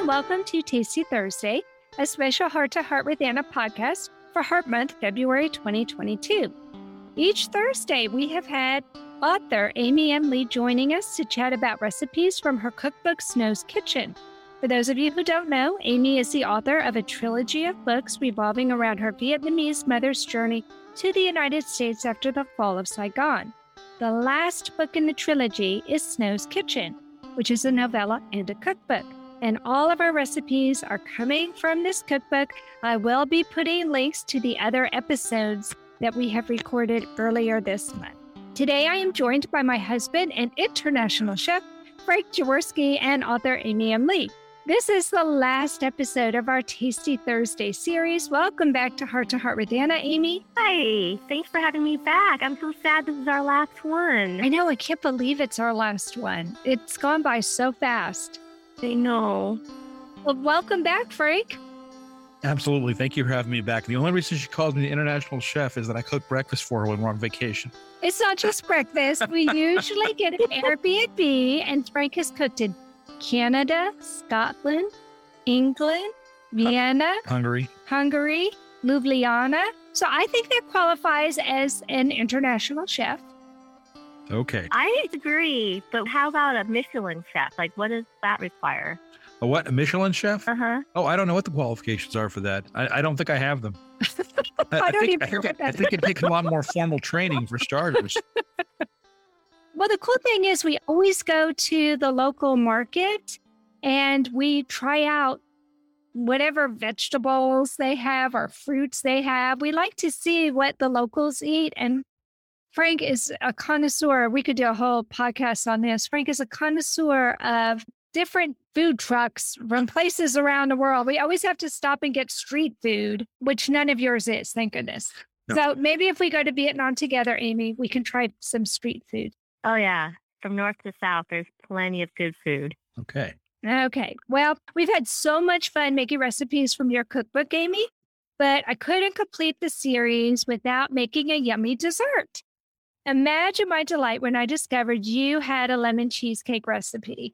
and welcome to Tasty Thursday, a special Heart to Heart with Anna podcast for Heart Month, February 2022. Each Thursday, we have had author Amy M. Lee joining us to chat about recipes from her cookbook, Snow's Kitchen. For those of you who don't know, Amy is the author of a trilogy of books revolving around her Vietnamese mother's journey to the United States after the fall of Saigon. The last book in the trilogy is Snow's Kitchen, which is a novella and a cookbook. And all of our recipes are coming from this cookbook. I will be putting links to the other episodes that we have recorded earlier this month. Today, I am joined by my husband and international chef, Frank Jaworski, and author Amy M. Lee. This is the last episode of our Tasty Thursday series. Welcome back to Heart with Anna, Amy. Hi, thanks for having me back. I'm so sad this is our last one. I know, I can't believe it's our last one. It's gone by so fast. I know. Well, welcome back, Frank. Absolutely. Thank you for having me back. The only reason she calls me the international chef is that I cook breakfast for her when we're on vacation. It's not just breakfast. We usually get an Airbnb, and Frank has cooked in Canada, Scotland, England, Vienna, Hungary, Ljubljana. So I think that qualifies as an international chef. Okay. I agree, but how about a Michelin chef? Like, what does that require? A what? A Michelin chef? Uh-huh. Oh, I don't know what the qualifications are for that. I don't think I have them. I think it takes a lot more formal training for starters. Well, the cool thing is we always go to the local market and we try out whatever vegetables they have or fruits they have. We like to see what the locals eat. And Frank is a connoisseur. We could do a whole podcast on this. Frank is a connoisseur of different food trucks from places around the world. We always have to stop and get street food, which none of yours is, thank goodness. No. So maybe if we go to Vietnam together, Amy, we can try some street food. Oh, yeah. From north to south, there's plenty of good food. Okay. Well, we've had so much fun making recipes from your cookbook, Amy, but I couldn't complete the series without making a yummy dessert. Imagine my delight when I discovered you had a lemon cheesecake recipe.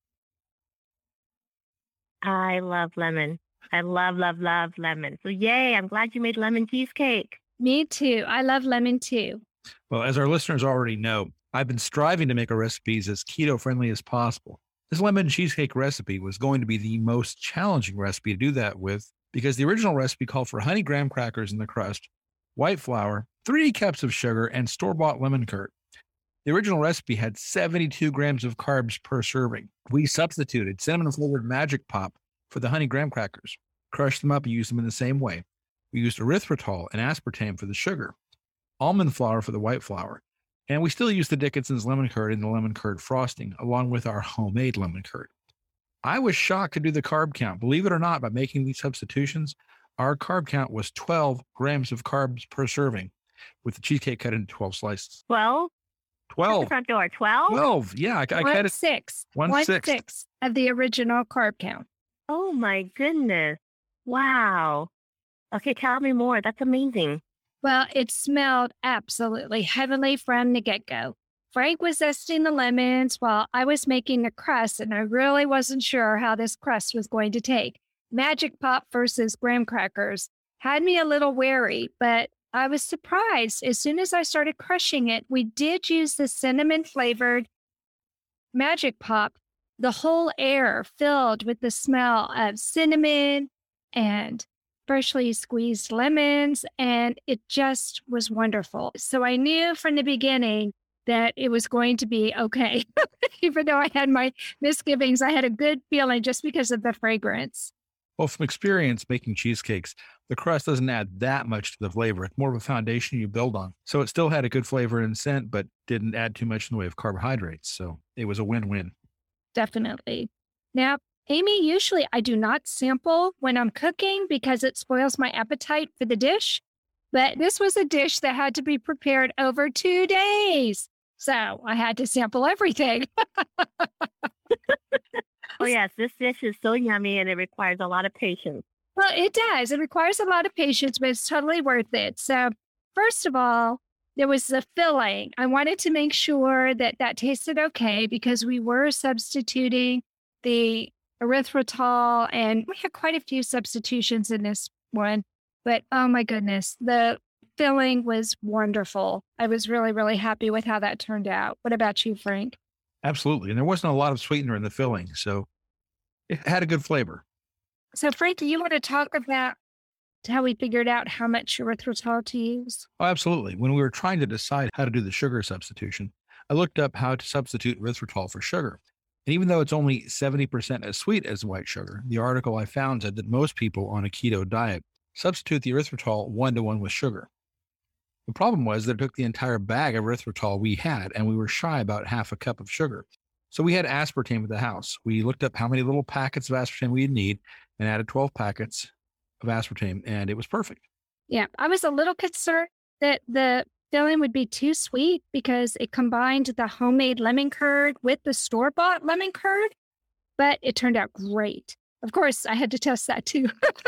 I love lemon. I love lemon. So yay, I'm glad you made lemon cheesecake. Me too. I love lemon too. Well, as our listeners already know, I've been striving to make our recipes as keto-friendly as possible. This lemon cheesecake recipe was going to be the most challenging recipe to do that with because the original recipe called for honey graham crackers in the crust, white flour, 3 cups of sugar, and store-bought lemon curd. The original recipe had 72 grams of carbs per serving. We substituted cinnamon-flavored Magic Pop for the honey graham crackers, crushed them up and used them in the same way. We used erythritol and aspartame for the sugar, almond flour for the white flour, and we still use the Dickinson's lemon curd in the lemon curd frosting, along with our homemade lemon curd. I was shocked to do the carb count. Believe it or not, by making these substitutions, our carb count was 12 grams of carbs per serving, with the cheesecake cut into 12 slices. 12? 12. At the front door, 12? 12, yeah. I cut it. 1/6 of the original carb count. Oh, my goodness. Wow. Okay, tell me more. That's amazing. Well, it smelled absolutely heavenly from the get-go. Frank was zesting the lemons while I was making the crust, and I really wasn't sure how this crust was going to take. Magic Pop versus graham crackers had me a little wary, but I was surprised. As soon as I started crushing it, we did use the cinnamon-flavored Magic Pop. The whole air filled with the smell of cinnamon and freshly squeezed lemons, and it just was wonderful. So I knew from the beginning that it was going to be okay. Even though I had my misgivings, I had a good feeling just because of the fragrance. Well, from experience making cheesecakes, the crust doesn't add that much to the flavor. It's more of a foundation you build on. So it still had a good flavor and scent, but didn't add too much in the way of carbohydrates. So it was a win-win. Definitely. Now, Amy, usually I do not sample when I'm cooking because it spoils my appetite for the dish. But this was a dish that had to be prepared over 2 days. So I had to sample everything. Oh, yes, this dish is so yummy and it requires a lot of patience. Well, it does. It requires a lot of patience, but it's totally worth it. So first of all, there was the filling. I wanted to make sure that that tasted okay because we were substituting the erythritol, and we had quite a few substitutions in this one. But oh my goodness, the filling was wonderful. I was really, really happy with how that turned out. What about you, Frank? Absolutely. And there wasn't a lot of sweetener in the filling, so it had a good flavor. So, Frank, do you want to talk about how we figured out how much erythritol to use? Oh, absolutely. When we were trying to decide how to do the sugar substitution, I looked up how to substitute erythritol for sugar. And even though it's only 70% as sweet as white sugar, the article I found said that most people on a keto diet substitute the erythritol 1-to-1 with sugar. The problem was that it took the entire bag of erythritol we had, and we were shy about half a cup of sugar. So we had aspartame at the house. We looked up how many little packets of aspartame we'd need and added 12 packets of aspartame, and it was perfect. Yeah, I was a little concerned that the filling would be too sweet because it combined the homemade lemon curd with the store-bought lemon curd, but it turned out great. Of course, I had to test that too.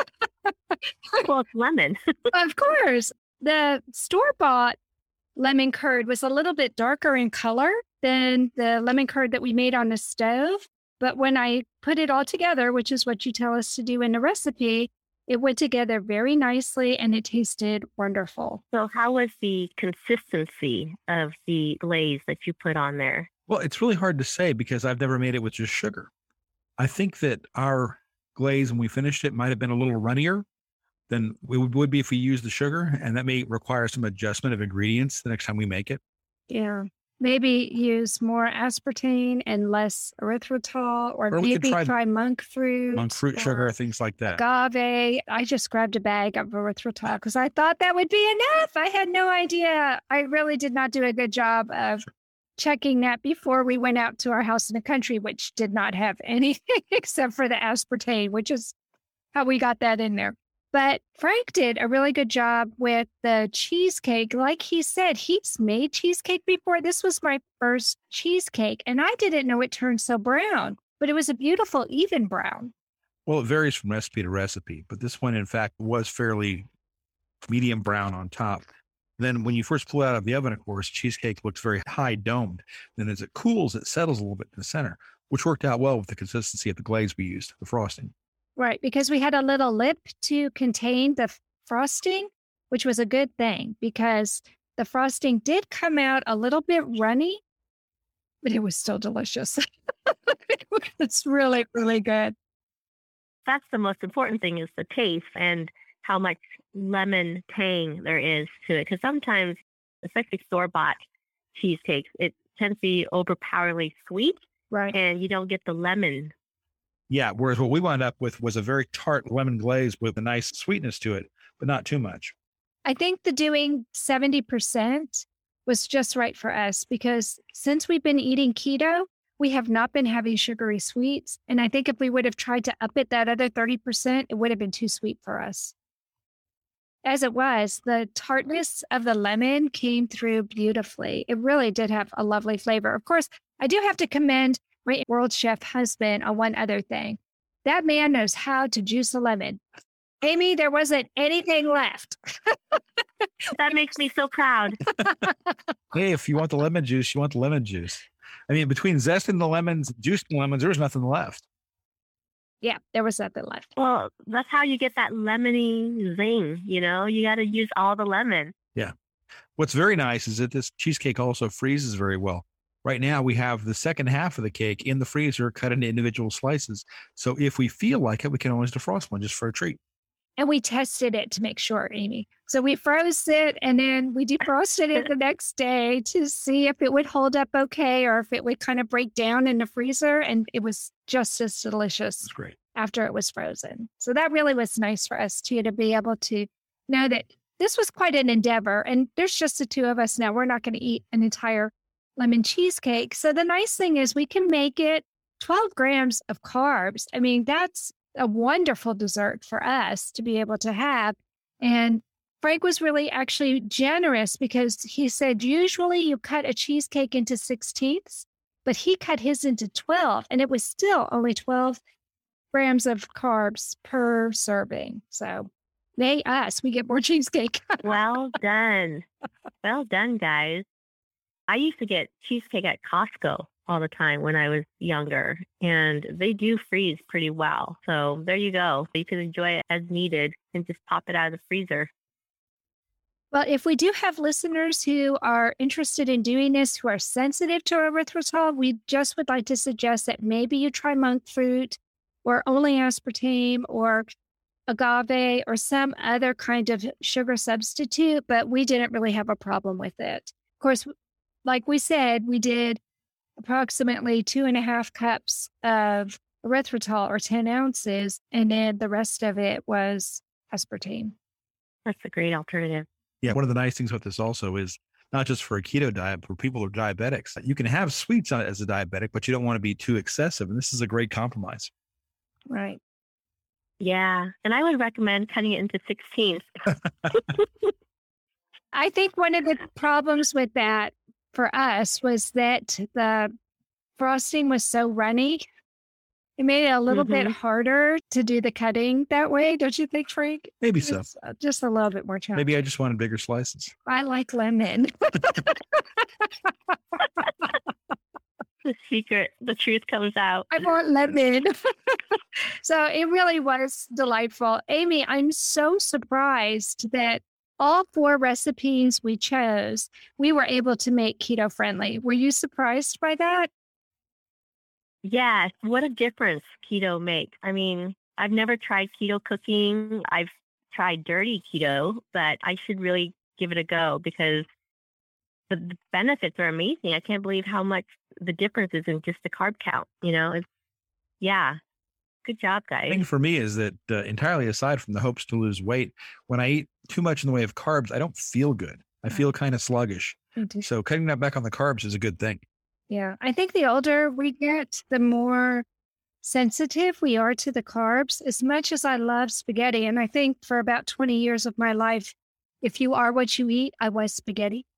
Well, it's lemon. Of course. The store-bought lemon curd was a little bit darker in color than the lemon curd that we made on the stove. But when I put it all together, which is what you tell us to do in the recipe, it went together very nicely and it tasted wonderful. So how was the consistency of the glaze that you put on there? Well, it's really hard to say because I've never made it with just sugar. I think that our glaze, when we finished it, might have been a little runnier than it would be if we used the sugar, and that may require some adjustment of ingredients the next time we make it. Yeah. Maybe use more aspartame and less erythritol, or we could maybe try monk fruit. Monk fruit sugar, things like that. Agave. I just grabbed a bag of erythritol because I thought that would be enough. I had no idea. I really did not do a good job of checking that before we went out to our house in the country, which did not have anything except for the aspartame, which is how we got that in there. But Frank did a really good job with the cheesecake. Like he said, he's made cheesecake before. This was my first cheesecake, and I didn't know it turned so brown, but it was a beautiful, even brown. Well, it varies from recipe to recipe, but this one, in fact, was fairly medium brown on top. Then when you first pull it out of the oven, of course, cheesecake looks very high domed. Then as it cools, it settles a little bit in the center, which worked out well with the consistency of the glaze we used, the frosting. Right, because we had a little lip to contain the frosting, which was a good thing because the frosting did come out a little bit runny, but it was still delicious. It's really, really good. That's the most important thing, is the taste and how much lemon tang there is to it. Because sometimes, especially store-bought cheesecakes, it tends to be overpoweringly sweet, right? And you don't get the lemon. Yeah, whereas what we wound up with was a very tart lemon glaze with a nice sweetness to it, but not too much. I think the doing 70% was just right for us because since we've been eating keto, we have not been having sugary sweets. And I think if we would have tried to up it that other 30%, it would have been too sweet for us. As it was, the tartness of the lemon came through beautifully. It really did have a lovely flavor. Of course, I do have to commend my world chef husband on one other thing. That man knows how to juice a lemon. Amy, there wasn't anything left. That makes me so proud. Hey, if you want the lemon juice, you want the lemon juice. I mean, between zesting the lemons, juicing the lemons, there was nothing left. Yeah, there was nothing left. Well, that's how you get that lemony zing, you know? You got to use all the lemon. Yeah. What's very nice is that this cheesecake also freezes very well. Right now, we have the second half of the cake in the freezer cut into individual slices. So if we feel like it, we can always defrost one just for a treat. And we tested it to make sure, Amy. So we froze it and then we defrosted it the next day to see if it would hold up okay or if it would kind of break down in the freezer. And it was just as delicious. That's great. After it was frozen. So that really was nice for us too, to be able to know that this was quite an endeavor. And there's just the two of us now. We're not going to eat an entire lemon cheesecake. So the nice thing is we can make it 12 grams of carbs. I mean, that's a wonderful dessert for us to be able to have. And Frank was really actually generous because he said, usually you cut a cheesecake into 16ths, but he cut his into 12 and it was still only 12 grams of carbs per serving. So yay us, we get more cheesecake. Well done. Well done, guys. I used to get cheesecake at Costco all the time when I was younger, and they do freeze pretty well. So there you go. You can enjoy it as needed and just pop it out of the freezer. Well, if we do have listeners who are interested in doing this, who are sensitive to erythritol, we just would like to suggest that maybe you try monk fruit or only aspartame or agave or some other kind of sugar substitute, but we didn't really have a problem with it. Of course, like we said, we did approximately 2.5 cups of erythritol or 10 ounces, and then the rest of it was aspartame. That's a great alternative. Yeah, one of the nice things about this also is not just for a keto diet, but for people who are diabetics. You can have sweets on it as a diabetic, but you don't want to be too excessive. And this is a great compromise. Right. Yeah. And I would recommend cutting it into 16s. I think one of the problems with that for us was that the frosting was so runny. It made it a little bit harder to do the cutting that way. Don't you think, Frank? Maybe so. Just a little bit more challenging. Maybe I just wanted bigger slices. I like lemon. The secret, the truth comes out. I want lemon. So it really was delightful. Amy, I'm so surprised that all 4 recipes we chose, we were able to make keto friendly. Were you surprised by that? Yes. What a difference keto makes. I mean, I've never tried keto cooking. I've tried dirty keto, but I should really give it a go because the benefits are amazing. I can't believe how much the difference is in just the carb count. Good job, guys. The thing for me is that entirely aside from the hopes to lose weight, when I eat too much in the way of carbs, I don't feel good. I feel kind of sluggish. So cutting that back on the carbs is a good thing. Yeah. I think the older we get, the more sensitive we are to the carbs. As much as I love spaghetti, and I think for about 20 years of my life, if you are what you eat, I was spaghetti.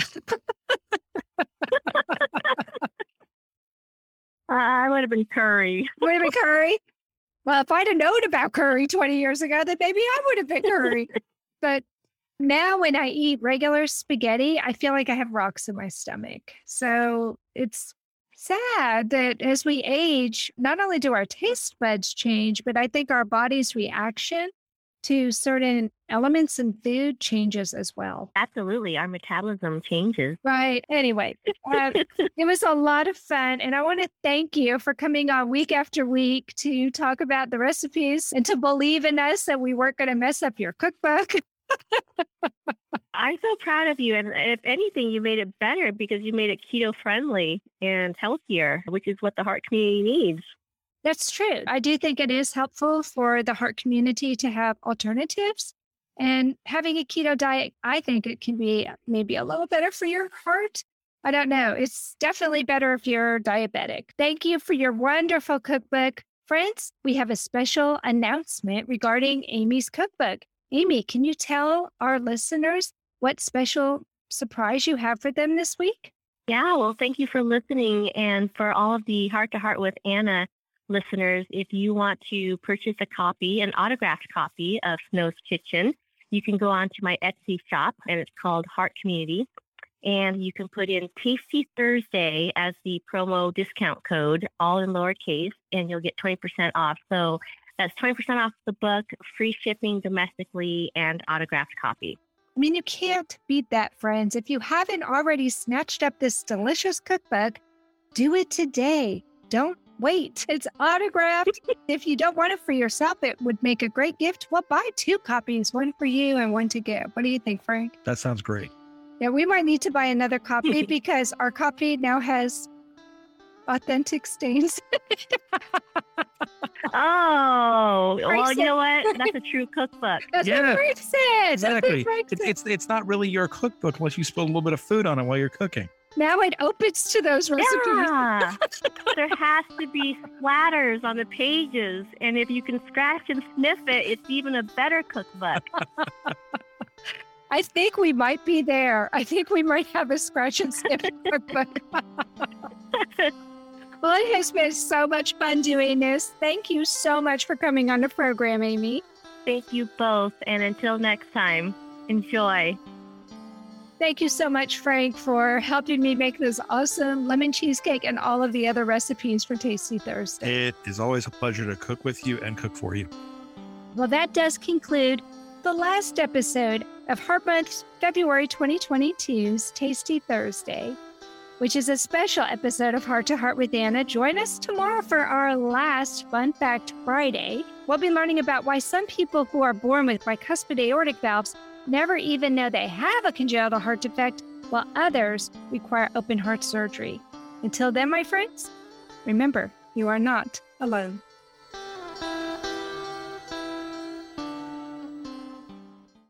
I would have been curry. Would have been curry? Well, if I'd have known about curry 20 years ago, then maybe I would have been curry. But now when I eat regular spaghetti, I feel like I have rocks in my stomach. So it's sad that as we age, not only do our taste buds change, but I think our body's reaction to certain elements in food changes as well. Absolutely. Our metabolism changes. Right. Anyway, it was a lot of fun. And I want to thank you for coming on week after week to talk about the recipes and to believe in us that we weren't going to mess up your cookbook. I'm so proud of you. And if anything, you made it better because you made it keto friendly and healthier, which is what the heart community needs. That's true. I do think it is helpful for the heart community to have alternatives. And having a keto diet, I think it can be maybe a little better for your heart. I don't know. It's definitely better if you're diabetic. Thank you for your wonderful cookbook. Friends, we have a special announcement regarding Amy's cookbook. Amy, can you tell our listeners what special surprise you have for them this week? Yeah, well, thank you for listening. And for all of the Heart to Heart with Anna listeners, if you want to purchase a copy, an autographed copy of Snow's Kitchen, you can go on to my Etsy shop, and it's called Heart Community. And you can put in Tasty Thursday as the promo discount code, all in lowercase, and you'll get 20% off. So that's 20% off the book, free shipping domestically, and autographed copy. I mean, you can't beat that, friends. If you haven't already snatched up this delicious cookbook, do it today. Don't wait. It's autographed. If you don't want it for yourself, it would make a great gift. Well, buy 2 copies, one for you and one to give. What do you think, Frank? That sounds great. Yeah, we might need to buy another copy because our copy now has authentic stains. Oh, well, you know what? That's a true cookbook. That's what Frank said. Exactly. It's not really your cookbook unless you spill a little bit of food on it while you're cooking. Now it opens to those recipes. Yeah. There has to be splatters on the pages. And if you can scratch and sniff it, it's even a better cookbook. I think we might be there. I think we might have a scratch and sniff cookbook. Well, it has been so much fun doing this. Thank you so much for coming on the program, Amy. Thank you both. And until next time, enjoy. Thank you so much, Frank, for helping me make this awesome lemon cheesecake and all of the other recipes for Tasty Thursday. It is always a pleasure to cook with you and cook for you. Well, that does conclude the last episode of Heart Month, February 2022's Tasty Thursday, which is a special episode of Heart to Heart with Anna. Join us tomorrow for our last Fun Fact Friday. We'll be learning about why some people who are born with bicuspid aortic valves never even know they have a congenital heart defect, while others require open heart surgery. Until then, my friends, remember, you are not alone.